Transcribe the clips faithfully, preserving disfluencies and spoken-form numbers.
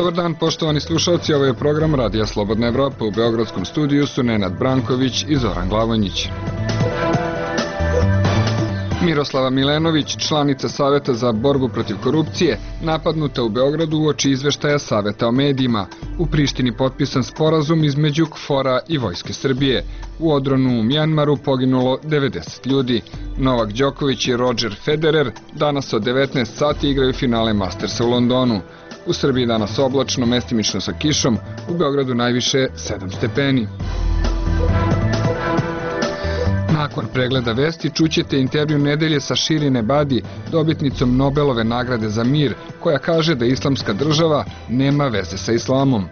Dobar dan, poštovani slušalci, ovo je program Radija Slobodna Evropa. U beogradskom studiju su Nenad Branković i Zoran Glavonjić. Miroslava Milenović, članica Saveta za borbu protiv korupcije, napadnuta u Beogradu uoči izveštaja Saveta o medijima. U Prištini potpisan sporazum između KFOR-a i Vojske Srbije. U odronu u Mjanmaru poginulo devedeset ljudi. Novak Đoković i Roger Federer danas od devetnaest sati igraju finale Mastersa u Londonu. U Srbiji danas oblačno, mestimično sa kišom, u Beogradu najviše sedam stepeni. Nakon pregleda vesti čućete intervju nedelje sa Shirin Ebadi, dobitnicom Nobelove nagrade za mir, koja kaže da islamska država nema veze sa islamom.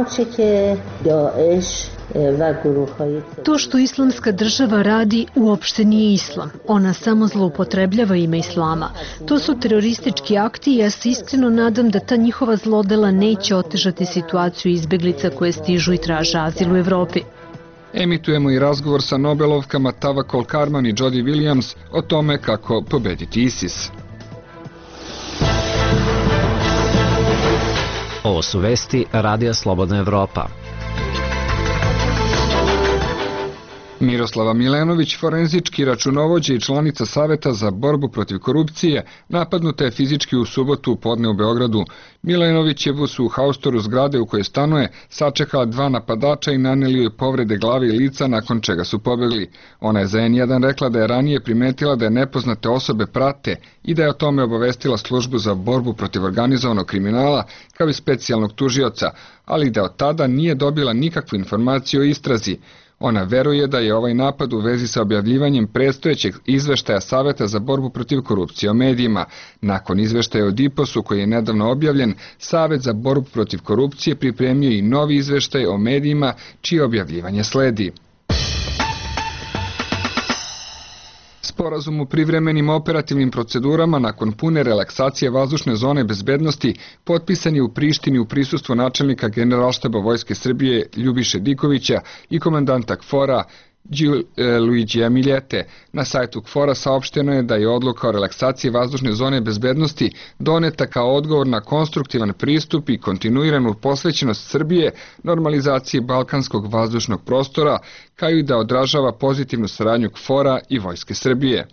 To što islamska država radi uopšte nije islam. Ona samo zloupotrebljava ime islama. To su teroristički akti i ja se iskreno nadam da ta njihova zlodela neće otežati situaciju izbeglica koje stižu i traže azil u Evropi. Emitujemo i razgovor sa Nobelovkama Tawakkol Karman i Jody Williams o tome kako pobediti ISIS. Ovo su vesti Radija Slobodna Evropa. Miroslava Milenović, forenzički računovođa i članica Saveta za borbu protiv korupcije, napadnuta je fizički u subotu podne u Beogradu. Milenovićevu su u haustoru zgrade u kojoj stanuje sačekala dva napadača i naneli joj povrede glave i lica, nakon čega su pobegli. Ona je za en jedan rekla da je ranije primetila da je nepoznate osobe prate i da je o tome obavestila službu za borbu protiv organizovanog kriminala kao i specijalnog tužioca, ali da od tada nije dobila nikakvu informaciju o istrazi. Ona veruje da je ovaj napad u vezi sa objavljivanjem predstojećeg izveštaja Saveta za borbu protiv korupcije o medijima. Nakon izveštaja o Diposu koji je nedavno objavljen, Savet za borbu protiv korupcije pripremio i novi izveštaj o medijima čije objavljivanje sledi. Sporazum o privremenim operativnim procedurama nakon pune relaksacije vazdušne zone bezbednosti potpisan je u Prištini u prisustvu načelnika Generalštaba Vojske Srbije Ljubiše Dikovića i komandanta KFOR-a Luigija Miljete. Na sajtu KFOR-a saopšteno je da je odluka o relaksaciji vazdušne zone bezbednosti doneta kao odgovor na konstruktivan pristup i kontinuiranu posvećenost Srbije normalizaciji balkanskog vazdušnog prostora, kao i da odražava pozitivnu saradnju KFOR-a i Vojske Srbije.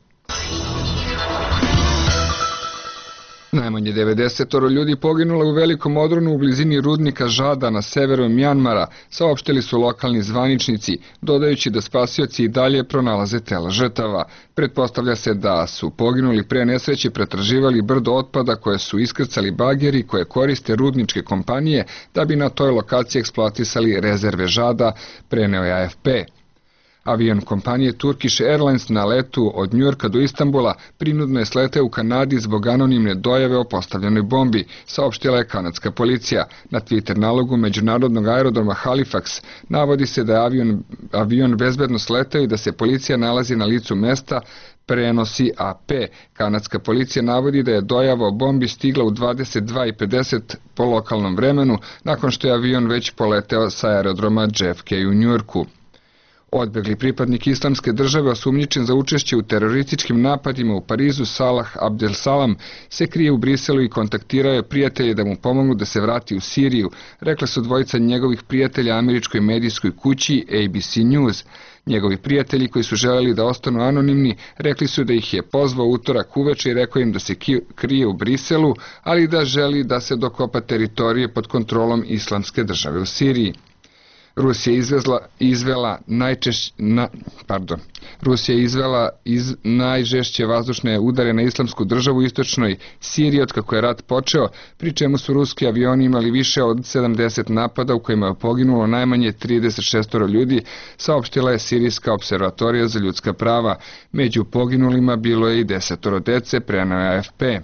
Najmanje devedeset ljudi poginulo u velikom odronu u blizini rudnika Žada na severu Mjanmara, saopštili su lokalni zvaničnici, dodajući da spasioci i dalje pronalaze tela žrtava. Pretpostavlja se da su poginuli pre nesreće pretraživali brdo otpada koje su iskrcali bageri koje koriste rudničke kompanije da bi na toj lokaciji eksploatisali rezerve Žada, preneo je A F P. Avion kompanije Turkish Airlines na letu od Njujorka do Istanbula prinudno je sleteo u Kanadi zbog anonimne dojave o postavljenoj bombi, saopštila je kanadska policija. Na Twitter nalogu međunarodnog aerodroma Halifax navodi se da je avion, avion bezbedno sleteo i da se policija nalazi na licu mesta, prenosi A P. Kanadska policija navodi da je dojava o bombi stigla u dvadeset dva i pedeset po lokalnom vremenu, nakon što je avion već poleteo sa aerodroma J F K u Njujorku. Odbegli pripadnik islamske države osumnjičen za učešće u terorističkim napadima u Parizu Salah Abdel-Salam se krije u Briselu i kontaktirao je prijatelje da mu pomognu da se vrati u Siriju, rekla su dvojica njegovih prijatelja američkoj medijskoj kući A B C News. Njegovi prijatelji koji su želeli da ostanu anonimni rekli su da ih je pozvao utorak uveče i rekao im da se krije u Briselu, ali da želi da se dokopa teritorije pod kontrolom islamske države u Siriji. Rusija izvezla, izvela najčešće, na, pardon, Rusija izvela iz najžešće vazdušne udare na islamsku državu u istočnoj Siriji od kako je rat počeo, pri čemu su ruski avioni imali više od sedamdeset napada u kojima je poginulo najmanje trideset šest ljudi, saopštila je Sirijska observatorija za ljudska prava. Među poginulima bilo je i desetoro dece, preneo je A F P.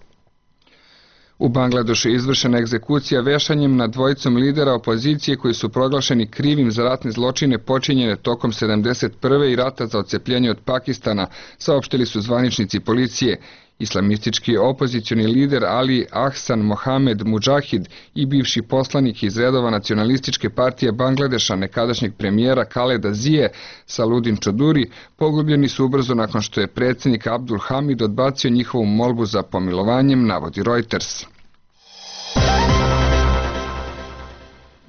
U Bangladešu je izvršena egzekucija vešanjem nad dvojicom lidera opozicije koji su proglašeni krivim za ratne zločine počinjene tokom sedamdeset prve i rata za odcepljenje od Pakistana, saopštili su zvaničnici policije. Islamistički opozicioni lider Ali Ahsan Mohamed Mujahid i bivši poslanik iz redova nacionalističke partije Bangladeša, nekadašnjeg premijera Khaleda Zije, Saludin Čoduri, pogubljeni su ubrzo nakon što je predsjednik Abdul Hamid odbacio njihovu molbu za pomilovanjem, navodi Reuters.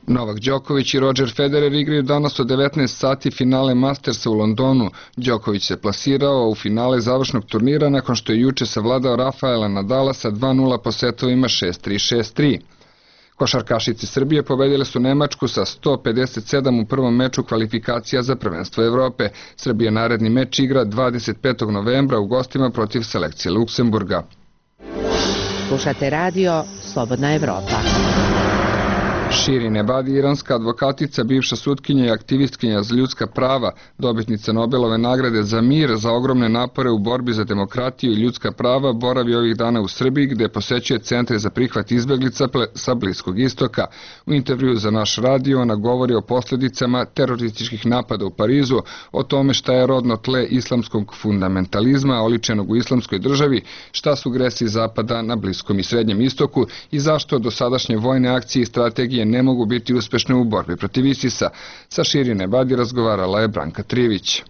Novak Đoković i Roger Federer igraju danas od devetnaest sati finale Mastersa u Londonu. Đoković se plasirao u finale završnog turnira nakon što je juče savladao Rafaela Nadala sa dva nula po setovima šest tri šest tri. Košarkašice Srbije pobedile su Nemačku sa sto pedeset sedam u prvom meču kvalifikacija za prvenstvo Evrope. Srbija naredni meč igra dvadeset petog novembra u gostima protiv selekcije Luksemburga. Slušate radio Slobodna Evropa. Shirin Ebadi, iranska advokatica, bivša sutkinja i aktivistkinja za ljudska prava, dobitnica Nobelove nagrade za mir za ogromne napore u borbi za demokratiju i ljudska prava, boravi ovih dana u Srbiji gde posećuje centre za prihvat izbeglica sa Bliskog istoka. U intervju za naš radio ona govori o posljedicama terorističkih napada u Parizu, o tome šta je rodno tle islamskog fundamentalizma oličenog u islamskoj državi, šta su gresi Zapada na Bliskom i Srednjem istoku i zašto dosadašnje vojne akcije i strategije ne mogu biti uspešne u borbi protiv ISIS-a. Sa Shirin Ebadi razgovarala je Branka Trivić.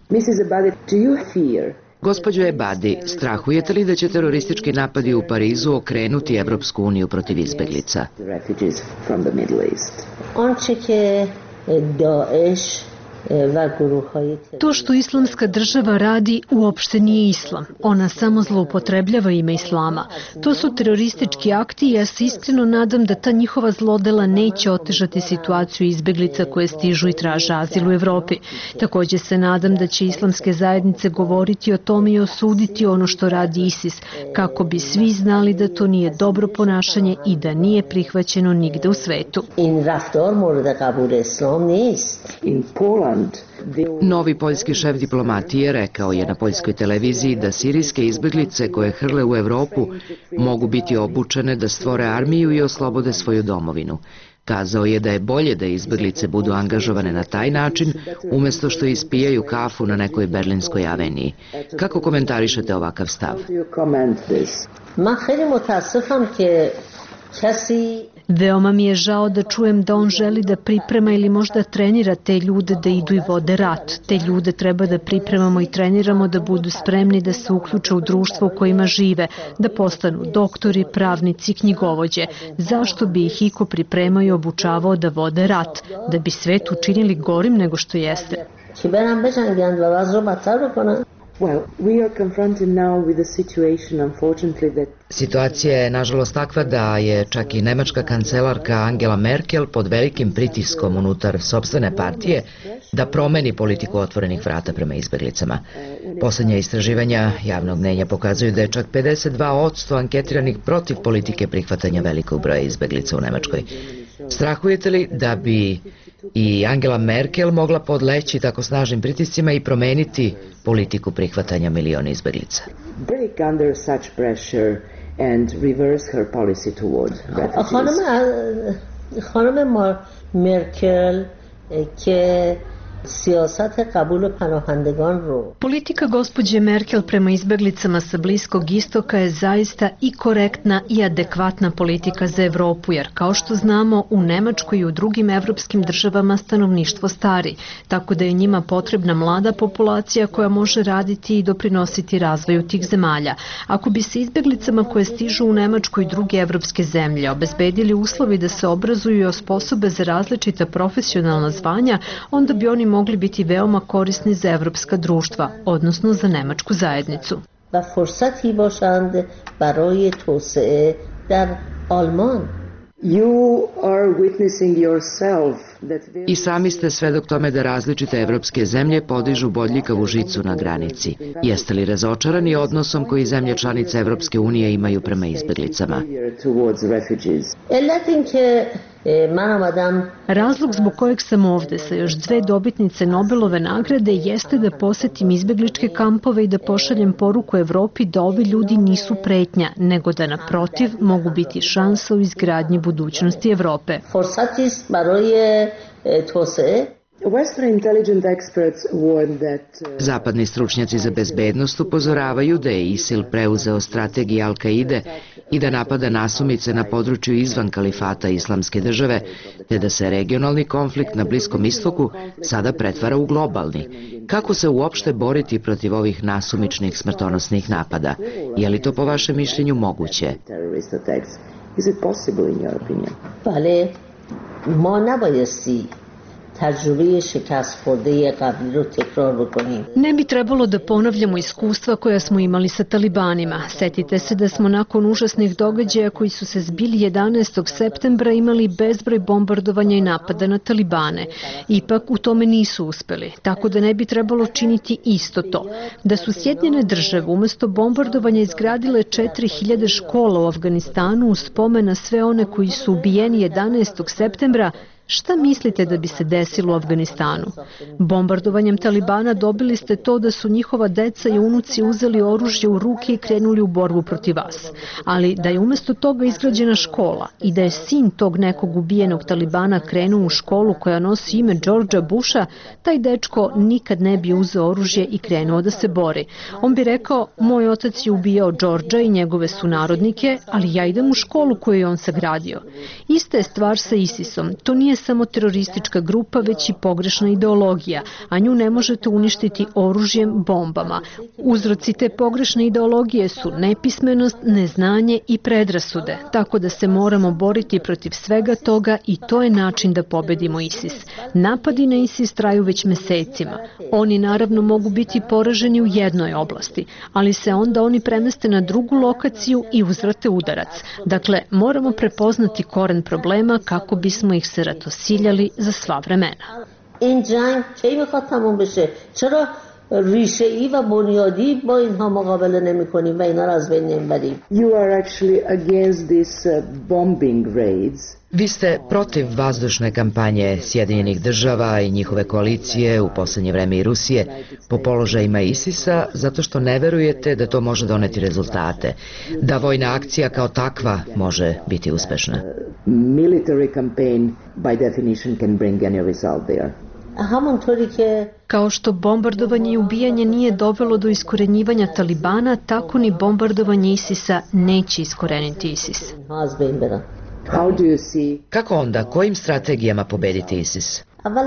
Gospođo Ebadi, strahujete li da će teroristički napadi u Parizu okrenuti Evropsku uniju protiv izbeglica? To što islamska država radi uopšte nije islam. Ona samo zloupotrebljava ime islama. To su teroristički akti i ja se iskreno nadam da ta njihova zlodela neće otežati situaciju izbeglica koje stižu i traže azil u Evropi. Također se nadam da će islamske zajednice govoriti o tome i osuditi ono što radi ISIS, kako bi svi znali da to nije dobro ponašanje i da nije prihvaćeno nigde u svetu. Novi poljski šef diplomatije rekao je na poljskoj televiziji da sirijske izbeglice koje hrle u Evropu mogu biti obučene da stvore armiju i oslobode svoju domovinu. Kazao je da je bolje da izbeglice budu angažovane na taj način, umjesto što ispijaju kafu na nekoj berlinskoj aveniji. Kako komentarišete ovakav stav? Veoma mi je žao da čujem da on želi da priprema ili možda trenira te ljude da idu i vode rat. Te ljude treba da pripremamo i treniramo da budu spremni da se uključe u društvo u kojima žive, da postanu doktori, pravnici, knjigovođe. Zašto bi ih iko pripremao i obučavao da vode rat? Da bi svet učinili gorim nego što jeste. Situacija je nažalost takva da je čak i nemačka kancelarka Angela Merkel pod velikim pritiskom unutar sopstvene partije da promeni politiku otvorenih vrata prema izbeglicama. Posljednja istraživanja javnog mnenja pokazuju da je čak pedeset dva posto anketiranih protiv politike prihvatanja velikog broja izbeglica u Nemačkoj. Strahujete li da bi i Angela Merkel mogla podleći tako snažnim pritiscima i promeniti politiku prihvatanja miliona izbeglica? Merkel ke Politika gospođe Merkel prema izbeglicama sa Bliskog istoka je zaista i korektna i adekvatna politika za Evropu, jer kao što znamo u Nemačkoj i u drugim evropskim državama stanovništvo stari, tako da je njima potrebna mlada populacija koja može raditi i doprinositi razvoju tih zemalja. Ako bi se izbeglicama koje stižu u Nemačku i druge evropske zemlje obezbedili uslovi da se obrazuju i osposobe za različita profesionalna zvanja, onda bi oni mogli biti veoma korisni za evropska društva, odnosno za nemačku zajednicu. I sami ste svedok tome da različite evropske zemlje podižu bodljikavu žicu na granici. Jeste li razočarani odnosom koji zemlje članice Evropske unije imaju prema izbeglicama? Razlog zbog kojeg sam ovde sa još dve dobitnice Nobelove nagrade jeste da posetim izbegličke kampove i da pošaljem poruku Evropi da ovi ljudi nisu pretnja, nego da naprotiv mogu biti šansa u izgradnji budućnosti Evrope. Zapadni stručnjaci za bezbednost upozoravaju da je ISIL preuzeo strategiju Al-Kaide i da napada nasumice na području izvan kalifata Islamske države, te da se regionalni konflikt na Bliskom istoku sada pretvara u globalni. Kako se uopšte boriti protiv ovih nasumičnih smrtonosnih napada? Je li to po vašem mišljenju moguće? ما نبایستی تجربه شکست خورده قبلی رو تکرار بکنیم. Ne bi trebalo da ponavljamo iskustva koja smo imali sa talibanima. Setite se da smo nakon užasnih događaja koji su se zbili jedanaestog septembra imali bezbroj bombardovanja i napada na talibane. Ipak u tome nisu uspeli, tako da ne bi trebalo činiti isto to. Da su Sjedinjene države umesto bombardovanja izgradile četiri hiljade škola u Afganistanu u spomen na sve one koji su ubijeni jedanaestog septembra, šta mislite da bi se desilo u Afganistanu? Bombardovanjem Talibana dobili ste to da su njihova deca i unuci uzeli oružje u ruke i krenuli u borbu protiv vas. Ali da je umesto toga izgrađena škola i da je sin tog nekog ubijenog Talibana krenuo u školu koja nosi ime Georgea Busha, taj dečko nikad ne bi uzeo oružje i krenuo da se bori. On bi rekao, moj otac je ubijao Georgea i njegove sunarodnike, ali ja idem u školu koju je on sagradio. Ista je stvar sa ISISom. To nije samo teroristička grupa, već i pogrešna ideologija, a nju ne možete uništiti oružjem, bombama. Uzroci te pogrešne ideologije su nepismenost, neznanje i predrasude, tako da se moramo boriti protiv svega toga i to je način da pobedimo ISIS. Napadi na ISIS traju već mesecima. Oni naravno mogu biti poraženi u jednoj oblasti, ali se onda oni premeste na drugu lokaciju i uzvrate udarac. Dakle, moramo prepoznati koren problema kako bismo ih se ratosiljali za sva vremena. این جنگ کی میخواد تموم بشه؟ چرا ریشه ای و بنیادی با اینها مقابله نمی کنیم و اینا رو از بین نمیبریم؟ You are actually against these uh, bombing raids. Vi ste protiv vazdušne kampanje Sjedinjenih država i njihove koalicije, u poslednje vreme i Rusije, po položajima ISIS-a, zato što ne verujete da to može doneti rezultate, da vojna akcija kao takva može biti uspešna. Military campaign by definition can bring any result there. Kao što bombardovanje i ubijanje nije dovelo do iskorenjivanja Talibana, tako ni bombardovanje ISIS-a neće iskoreniti ISIS. How do you see? Kako onda, kojim strategijama pobediti ISIS?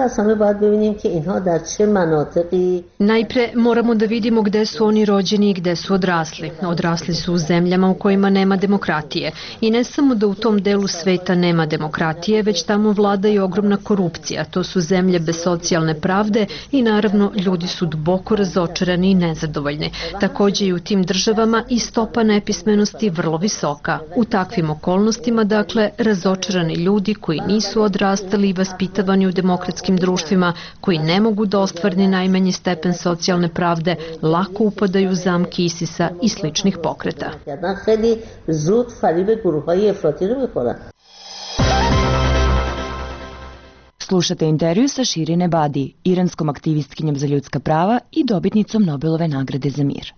Najpre moramo da vidimo gde su oni rođeni i gde su odrasli. Odrasli su u zemljama u kojima nema demokratije. I ne samo da u tom delu sveta nema demokratije, već tamo vlada i ogromna korupcija. To su zemlje bez socijalne pravde i naravno ljudi su duboko razočarani i nezadovoljni. Takođe i u tim državama i stopa nepismenosti vrlo visoka. U takvim okolnostima, dakle, razočarani ljudi koji nisu odrastali i vaspitavani u demokratiji demokratskim društvima, koji ne mogu da ostvare ni najmanji stepen socijalne pravde, lako upadaju u zamke ISIS-a i sličnih pokreta. Slušate intervju sa Shirin Ebadi, iranskom aktivistkinjom za ljudska prava i dobitnicom Nobelove nagrade za mir.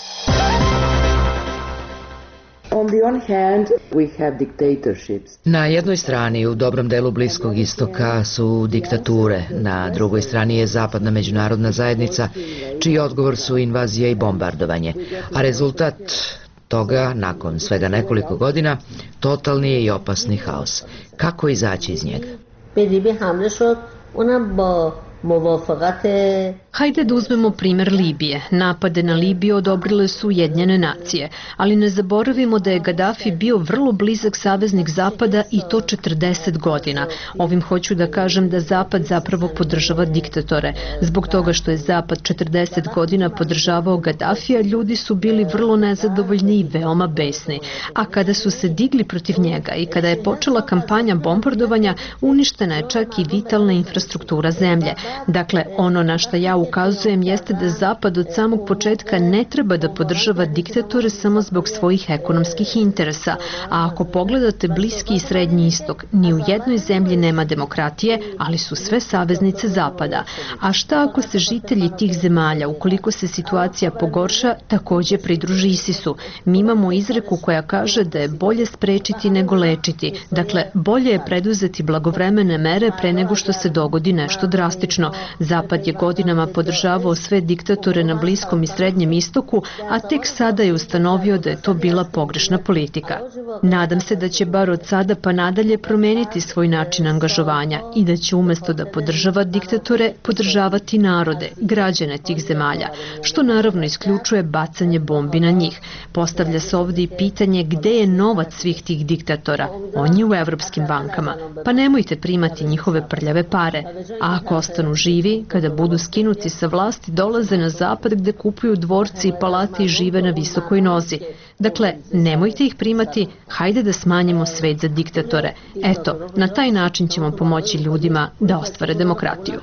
On the one hand, we have dictatorships. Na jednoj strani u dobrom delu Bliskog istoka su diktature, na drugoj strani je zapadna međunarodna zajednica, čiji odgovor su invazija i bombardovanje, a rezultat toga, nakon svega nekoliko godina, totalni je i opasni haos. Kako izaći iz njega? Hajde da uzmemo primer Libije. Napade na Libiju odobrile su Ujedinjene nacije, ali ne zaboravimo da je Gaddafi bio vrlo blizak saveznik Zapada i to četrdeset godina. Ovim hoću da kažem da Zapad zapravo podržava diktatore. Zbog toga što je Zapad četrdeset godina podržavao Gaddafija, ljudi su bili vrlo nezadovoljni i veoma besni. A kada su se digli protiv njega i kada je počela kampanja bombardovanja, uništena je čak i vitalna infrastruktura zemlje. Dakle, ono na što ja ukazujem jeste da Zapad od samog početka ne treba da podržava diktatore samo zbog svojih ekonomskih interesa, a ako pogledate Bliski i Srednji istok, ni u jednoj zemlji nema demokratije, ali su sve saveznice Zapada. A šta ako se žitelji tih zemalja, ukoliko se situacija pogorša, takođe pridruži ISIS-u? Mi imamo izreku koja kaže da je bolje sprečiti nego lečiti. Dakle, bolje je preduzeti blagovremene mere pre nego što se dogodi nešto drastično. Zapad je godinama podržavao sve diktatore na Bliskom i Srednjem istoku, a tek sada je ustanovio da je to bila pogrešna politika. Nadam se da će bar od sada pa nadalje promeniti svoj način angažovanja i da će umesto da podržava diktatore, podržavati narode, građane tih zemalja, što naravno isključuje bacanje bombi na njih. Postavlja se ovdje i pitanje gde je novac svih tih diktatora. On je u evropskim bankama. Pa nemojte primati njihove prljave pare. A ako ostanu živi, kada budu skinuti sa vlasti, dolaze na zapad gde kupuju dvorci i palate i žive na visokoj nozi. Dakle, nemojte ih primati, hajde da smanjimo svet za diktatore. Eto, na taj način ćemo pomoći ljudima da ostvare demokratiju.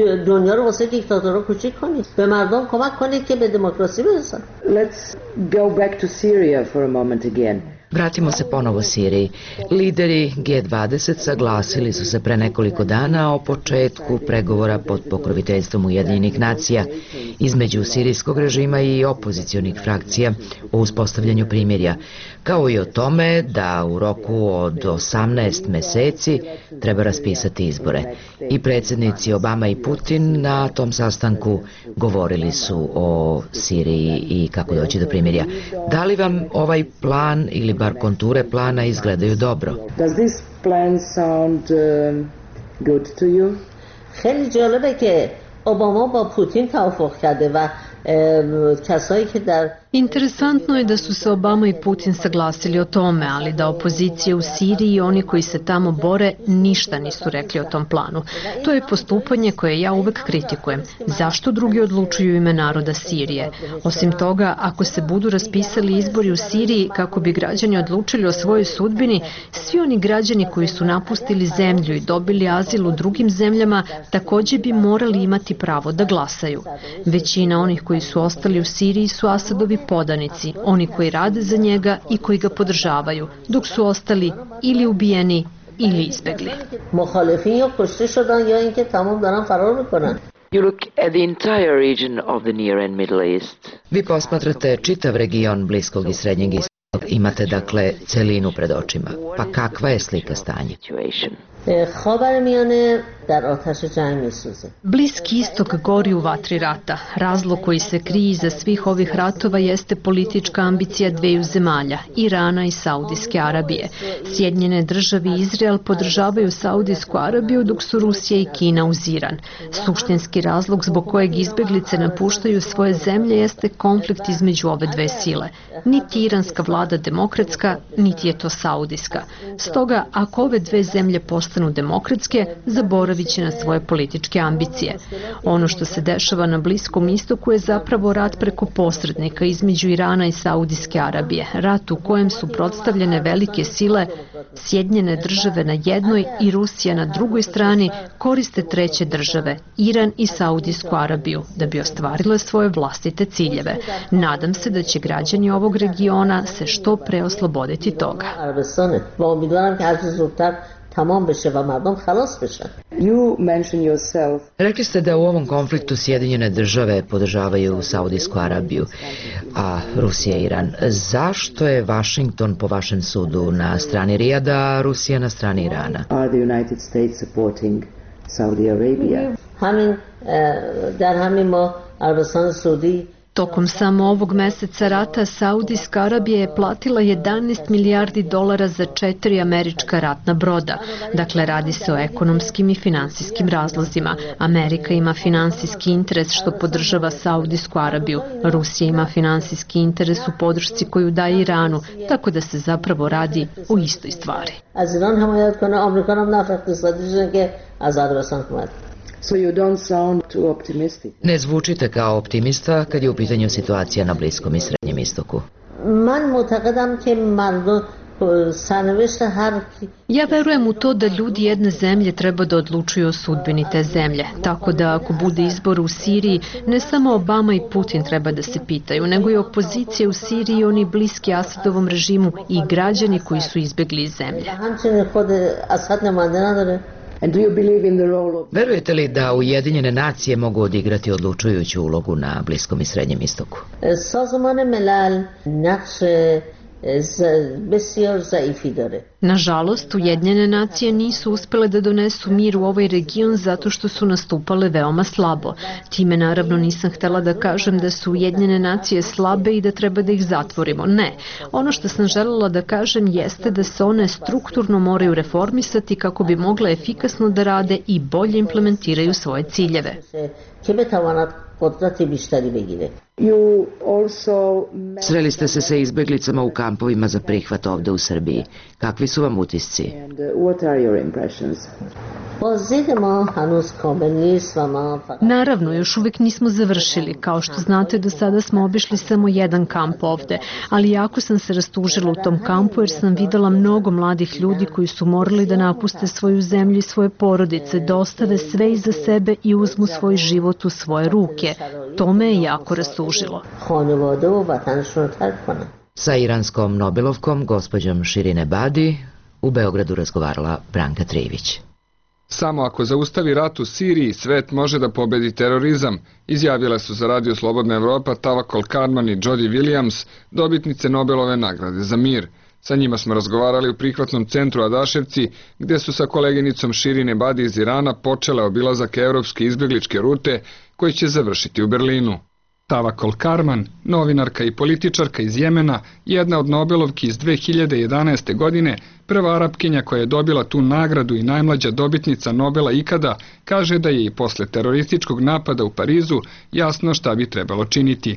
Let's go back to Syria for a moment again. Vratimo se ponovo Siriji. Lideri G dvadeset saglasili su se pre nekoliko dana o početku pregovora pod pokroviteljstvom Ujedinjenih nacija između sirijskog režima i opozicionih frakcija o uspostavljanju primirja, kao i o tome da u roku od osamnaest meseci treba raspisati izbore. I predsjednici Obama i Putin na tom sastanku govorili su o Siriji i kako doći do primirja. Da li vam ovaj plan ili bar konture plana izgledaju dobro? Does this plan sound uh, good to you? خیلی جالبه که اوباما با پوتین توافق کرده و کسایی که در Interesantno je da su se Obama i Putin saglasili o tome, ali da opozicija u Siriji i oni koji se tamo bore ništa nisu rekli o tom planu. To je postupanje koje ja uvek kritikujem. Zašto drugi odlučuju ime naroda Sirije? Osim toga, ako se budu raspisali izbori u Siriji kako bi građani odlučili o svojoj sudbini, svi oni građani koji su napustili zemlju i dobili azil u drugim zemljama takođe bi morali imati pravo da glasaju. Većina onih koji su ostali u Siriji su Asadovi podanici, oni koji rade za njega i koji ga podržavaju, dok su ostali ili ubijeni ili izbegli. You look at the entire region of the Near and Middle East. Vi posmatrate čitav region Bliskog i Srednjeg istoka. Imate dakle celinu pred očima. Pa kakva je slika stanja? Bliski istok gori u vatri rata. Razlog koji se krije iza svih ovih ratova jeste politička ambicija dveju zemalja, Irana i Saudijske Arabije. Sjedinjene države i Izrael podržavaju Saudijsku Arabiju dok su Rusija i Kina uz Iran. Suštinski razlog zbog kojeg izbeglice napuštaju svoje zemlje jeste konflikt između ove dve sile. Niti iranska vlada demokratska, niti je to saudijska. Stoga, ako ove dve zemlje postanu demokratske, zaboravit će na svoje političke ambicije. Ono što se dešava na Bliskom istoku je zapravo rat preko posrednika između Irana i Saudijske Arabije. Rat u kojem su predstavljene velike sile, Sjedinjene države na jednoj i Rusija na drugoj strani, koriste treće države, Iran i Saudijsku Arabiju, da bi ostvarile svoje vlastite ciljeve. Nadam se da će građani ovog regiona se što pre osloboditi toga. You mention yourself. Rekli ste da u ovom konfliktu Sjedinjene države podržavaju Saudijsku Arabiju, a Rusija i Iran. Zašto je Washington po vašem sudu na strani Rijada, a Rusija na strani Irana? Are the United States supporting Saudi Arabia? همین در همین ما عربستان سعودی Tokom samo ovog meseca rata Saudijska Arabija je platila jedanaest milijardi dolara za četiri američka ratna broda. Dakle, radi se o ekonomskim i finansijskim razlozima. Amerika ima finansijski interes što podržava Saudijsku Arabiju. Rusija ima finansijski interes u podršci koju daje Iranu, tako da se zapravo radi o istoj stvari. از ایران حمایت کنه آمریکا هم نفع اقتصادیشون که از عربستان کمک. So you don't sound too optimistic. Ne zvučite kao optimista kad je u pitanju situacija na Bliskom i Srednjem istoku. من معتقدم که مردم سرنوشت هر Ja verujem u to da ljudi jedne zemlje treba da odlučuju o sudbini te zemlje, tako da ako bude izbor u Siriji, ne samo Obama i Putin treba da se pitaju, nego i opozicija u Siriji i oni bliski Asadovom režimu i građani koji su izbegli iz zemlje. همچنین خود اسد نماینده نداره. And do you believe in the role of... Verujete li da Ujedinjene nacije mogu odigrati odlučujuću ulogu na Bliskom i Srednjem istoku? سازمان ملل نقش بسیار ضعیفی داره. Nažalost, Ujedinjene nacije nisu uspele da donesu mir u ovaj region zato što su nastupale veoma slabo. Time naravno nisam htela da kažem da su Ujedinjene nacije slabe i da treba da ih zatvorimo. Ne. Ono što sam želela da kažem jeste da se one strukturno moraju reformisati kako bi mogle efikasno da rade i bolje implementiraju svoje ciljeve. Sreli ste se sa izbeglicama u kampovima za prihvat ovde u Srbiji. Kakvi su vam utisci? Naravno, još uvijek nismo završili. Kao što znate, do sada smo obišli samo jedan kamp ovde, ali jako sam se rastužila u tom kampu jer sam videla mnogo mladih ljudi koji su morali da napuste svoju zemlju i svoje porodice, da ostave sve iza sebe i uzmu svoj život u svoje ruke. To me je jako rastužilo. Sa iranskom Nobelovkom, gospođom Širin Ebadi, u Beogradu razgovarala Branka Trivić. Samo ako zaustavi rat u Siriji, svet može da pobedi terorizam, izjavile su za Radio Slobodna Evropa Tawakkol Karman i Jody Williams, dobitnice Nobelove nagrade za mir. Sa njima smo razgovarali u prihvatnom centru Adaševci, gde su sa koleginicom Širin Ebadi iz Irana počele obilazak evropske izbegličke rute koji će završiti u Berlinu. Tawakkol Karman, novinarka i političarka iz Jemena, jedna od Nobelovki iz dve hiljade jedanaeste. godine, prva Arapkinja koja je dobila tu nagradu i najmlađa dobitnica Nobela ikada, kaže da je i posle terorističkog napada u Parizu jasno šta bi trebalo činiti.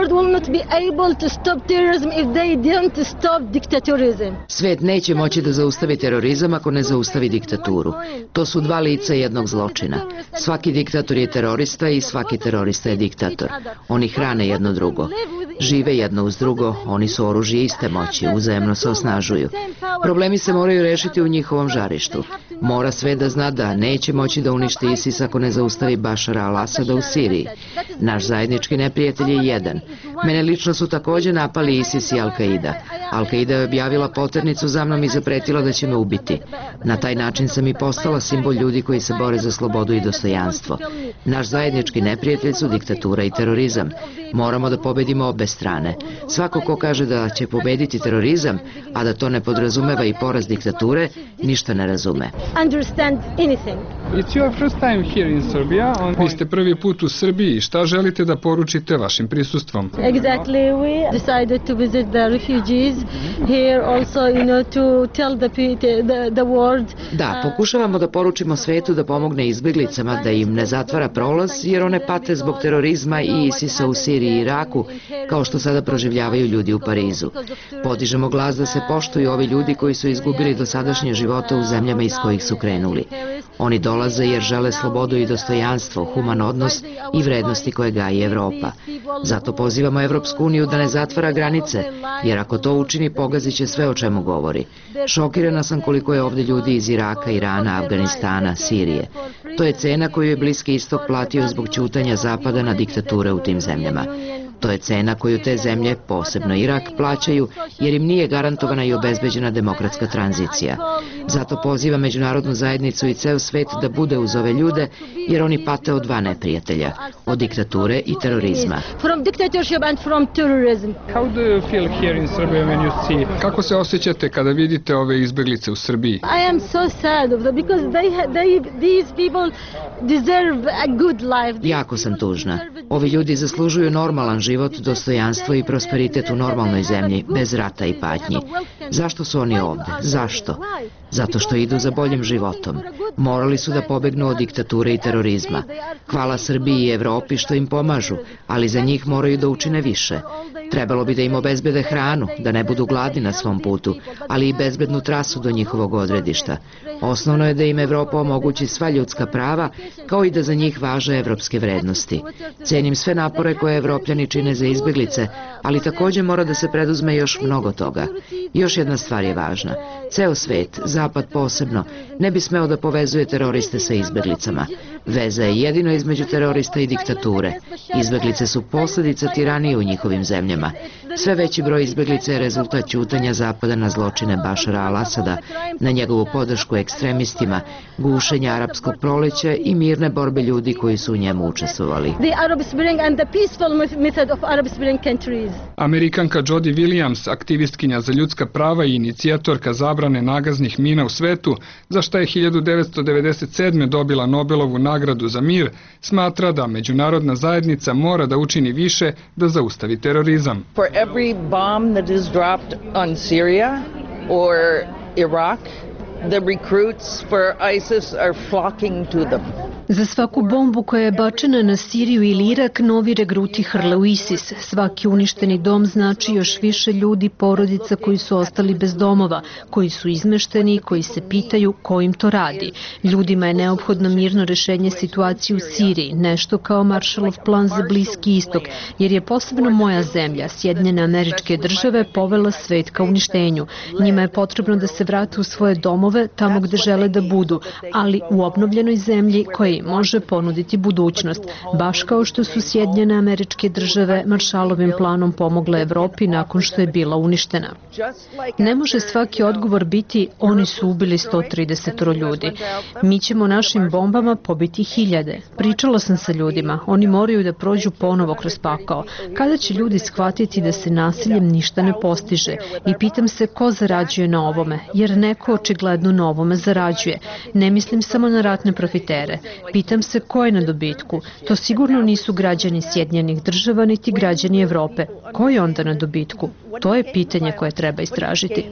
Svet neće moći da zaustavi terorizam ako ne zaustavi diktaturu. To su dva lica jednog zločina. Svaki diktator je terorista i svaki terorista je diktator. Oni hrane jedno drugo. Žive jedno uz drugo, oni su oružje iste moći, uzajemno se osnažuju. Problemi se moraju rešiti u njihovom žarištu. Mora sve da zna da neće moći da uništi ISIS ako ne zaustavi Bašara al-Asada u Siriji. Naš zajednički neprijatelj je jedan. Mene lično su takođe napali ISIS i Al-Qaida. Al-Qaida je objavila poternicu za mnom i zapretila da će me ubiti. Na taj način sam i postala simbol ljudi koji se bore za slobodu i dostojanstvo. Naš zajednički neprijatelj su diktatura i terorizam. Moramo da pobedimo obe strane. Svako ko kaže da će pobediti terorizam, a da to ne podrazumeva i poraz diktature, ništa ne razume. Vi ste prvi put u Srbiji. Šta želite da poručite vašim prisustvom? Da, pokušavamo da poručimo svetu da pomogne izbeglicama, da im ne zatvara prolaz, jer one pate zbog terorizma i ISIS-a u Siriji i Iraku, kao što sada proživljavaju ljudi u Parizu. Podižemo glas da se poštuju ovi ljudi koji su izgubili dosadašnje živote u zemljama iz kojih su krenuli. Oni dolaze jer žele slobodu i dostojanstvo, human odnos i vrednosti koje gaji Evropa. Zato pozivamo Evropsku uniju da ne zatvara granice, jer ako to učini, pogazit će sve o čemu govori. Šokirana sam koliko je ovde ljudi iz Iraka, Irana, Afganistana, Sirije. To je cena koju je Bliski istok platio zbog ćutanja Zapada na diktature u tim zemljama. To je cena koju te zemlje, posebno Irak, plaćaju jer im nije garantovana i obezbeđena demokratska tranzicija. Zato poziva međunarodnu zajednicu i ceo svet da bude uz ove ljude jer oni pate od dva neprijatelja, od diktature i terorizma. Kako se osjećate kada vidite ove izbeglice u Srbiji? Jako sam tužna. Ovi ljudi zaslužuju normalan život, dostojanstvo i prosperitet u normalnoj zemlji, bez rata i patnji. Zašto su oni ovde? Zašto? Zato što idu za boljim životom. Morali su da pobegnu od diktature i terorizma. Hvala Srbiji i Evropi što im pomažu, ali za njih moraju da učine više. Trebalo bi da im obezbede hranu, da ne budu gladni na svom putu, ali i bezbednu trasu do njihovog odredišta. Osnovno je da im Evropa omogući sva ljudska prava, kao i da za njih važe evropske vrednosti. Cenim sve napore koje Evropljani čine za izbeglice, ali takođe mora da se preduzme još mnogo toga. Još jedna stvar je važna. Ceo svet, Zapad posebno, ne bi smeo da povezuje teroriste sa izbeglicama. Veza je jedino između terorista i diktature. Izbeglice su posljedica tiranije u njihovim zemljama. Sve veći broj izbeglica je rezultat ćutanja Zapada na zločine Bašara al-Asada, na njegovu podršku ekstremistima, gušenja arapskog proleća i mirne borbe ljudi koji su u njemu učestvovali. Amerikanka Jody Williams, aktivistkinja za ljudska prava i inicijatorka zabrane nagaznih mina u svetu, za šta je hiljadu devetsto devedeset sedme dobila Nobelovu nagradu za mir, smatra da međunarodna zajednica mora da učini više da zaustavi terorizam. For every bomb that is dropped on Syria or Iraq, the recruits for ISIS are flocking to them. Za svaku bombu koja je bačena na Siriju ili Irak, novi regruti hrle u ISIS. Svaki uništeni dom znači još više ljudi, porodica koji su ostali bez domova, koji su izmešteni i koji se pitaju ko im to radi. Ljudima je neophodno mirno rešenje situacije u Siriji, nešto kao Marshallov plan za Bliski istok, jer je posebno moja zemlja, Sjedinjene Američke Države, povela svet ka uništenju. Njima je potrebno da se vrate u svoje domove, tamo gde žele da budu, ali u obnovljenoj zemlji koja može ponuditi budućnost, baš kao što su Sjedinjene Američke Države Marshallovim planom pomogle Evropi nakon što je bila uništena. Ne može svaki odgovor biti oni su ubili sto trideset ljudi. Mi ćemo našim bombama pobiti hiljade. Pričala sam sa ljudima, oni moraju da prođu ponovo kroz pakao. Kada će ljudi shvatiti da se nasiljem ništa ne postiže? I pitam se ko zarađuje na ovome, jer neko očigledno na ovome zarađuje. Ne mislim samo na ratne profitere. Pitam se ko je na dobitku. To sigurno nisu građani Sjedinjenih Država niti građani Evrope. Ko je onda na dobitku? To je pitanje koje treba istražiti.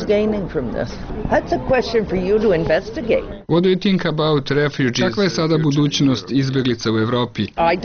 What do you think about refugees? Kakva je sada budućnost izbeglica u Evropi?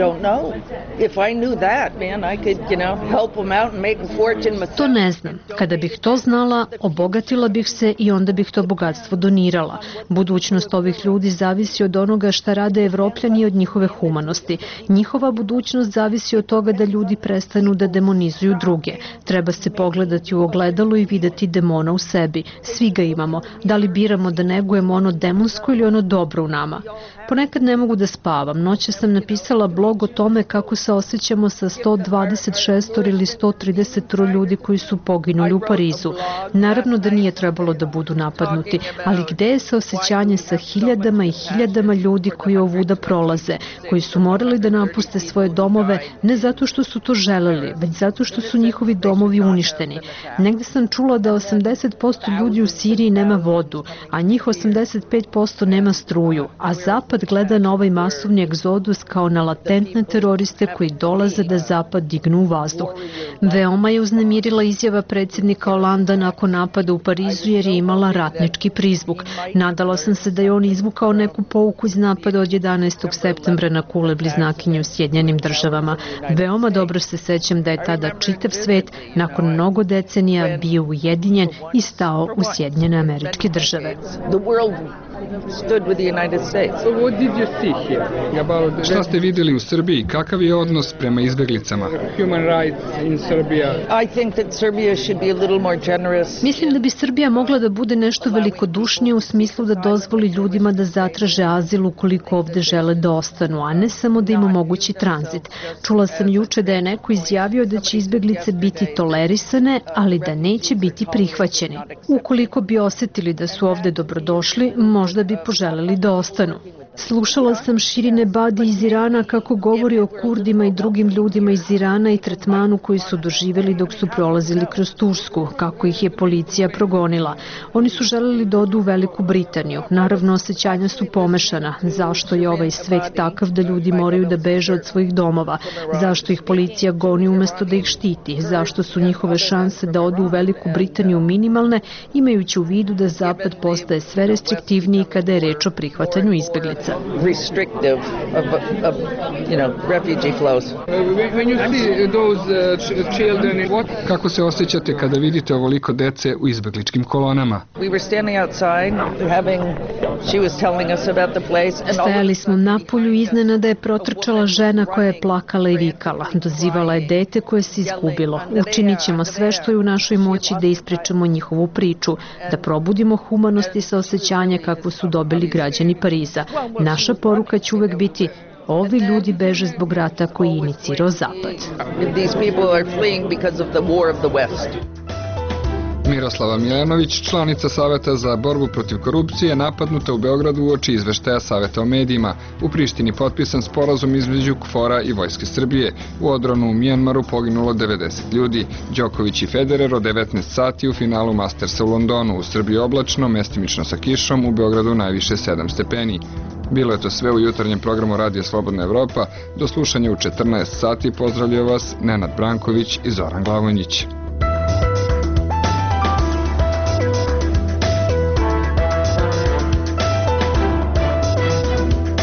To ne znam. Kada bih to znala, obogatila bih se i onda bih to bogatstvo donirala. Budućnost ovih ljudi zavisi od onoga šta rade Evropljani i od njihove humanosti. Njihova budućnost zavisi od toga da ljudi prestanu da demonizuju druge. Treba se pogledati u ogledalo i videti demona u sebi. Svi ga imamo. Da li biramo da negujemo ono demonsko ili ono dobro u nama? Ponekad ne mogu da spavam. Noće sam napisala blog o tome kako se osjećamo sa sto dvadeset šest ili sto trideset ljudi koji su poginuli u Parizu. Naravno da nije trebalo da budu napadnuti, ali gde je saosećanje sa hiljadama i hiljadama ljudi koji ovuda prolaze, koji su morali da napuste svoje domove ne zato što su to želeli, već zato što su njihovi domovi uništeni. Negde sam čula da osamdeset posto ljudi u Siriji nema vodu, a njih osamdeset pet posto nema struju, a Zapad gleda na ovaj masovni egzodus kao na latentne teroriste koji dolaze da Zapad dignu u vazduh. Veoma je uznemirila izjava predsjednika Holanda nakon napada u Parizu jer je imala ratnički prizvuk. Nadala sam se da je on izvukao neku pouku iz napada od jedanaestog septembra na kule bliznakinje u Sjedinjenim Državama. Veoma dobro se sećam da je tada čitav svet nakon mnogo decenija bio ujedinjen i stao u Sjedinjene Američke Države. Šta ste vidjeli u Srbiji? Kakav je odnos prema izbeglicama? Mislim da bi Srbija mogla da bude nešto velikodušnije u smislu da dozvoli ljudima da zatraže azil ukoliko ovde žele da ostanu, a ne samo da im omogući tranzit. Čula sam juče da je neko izjavio da će izbeglice biti tolerisane, ali da neće biti prihvaćeni. Ukoliko bi osetili da su ovde dobrodošli, možda bi poželeli da ostanu. Slušala sam Širine Badi iz Irana kako govori o Kurdima i drugim ljudima iz Irana i tretmanu koji su doživjeli dok su prolazili kroz Tursku, kako ih je policija progonila. Oni su želeli da odu u Veliku Britaniju. Naravno, osjećanja su pomešana. Zašto je ovaj svet takav da ljudi moraju da beže od svojih domova? Zašto ih policija goni umesto da ih štiti? Zašto su njihove šanse da odu u Veliku Britaniju minimalne, imajući u vidu da Zapad postaje sve restriktivniji kada je reč o prihvatanju izbeglica? Restrictive of, of, you know, refugee flows. When you see those uh, children, what? Kako se osjećate kada vidite ovoliko dece u izbegličkim kolonama? We were standing outside having she was telling us about the place and Stajali smo na polju, iznenada je protrčala žena koja je plakala i vikala. Dozivala je dete koje se izgubilo. Učinit ćemo sve što je u našoj moći da ispričamo njihovu priču, da probudimo humanost i saosećanje kakvu su dobili građani Pariza. Naša poruka će uvek biti: ovi ljudi beže zbog rata koji je inicirao Zapad. Miroslava Milenović, članica Saveta za borbu protiv korupcije, napadnuta u Beogradu uoči izveštaja Saveta o medijima. U Prištini potpisan sporazum između KFOR-a i Vojske Srbije. U odbranu u Mjanmaru poginulo devedeset ljudi. Đoković i Federer od devetnaest sati u finalu Mastersa u Londonu. U Srbiji oblačno, mestimično sa kišom, u Beogradu najviše sedam stepeni. Bilo je to sve u jutarnjem programu Radija Slobodna Evropa. Do slušanja u četrnaest sati. Pozdravljaju vas Nenad Branković i Zoran Glavonjić.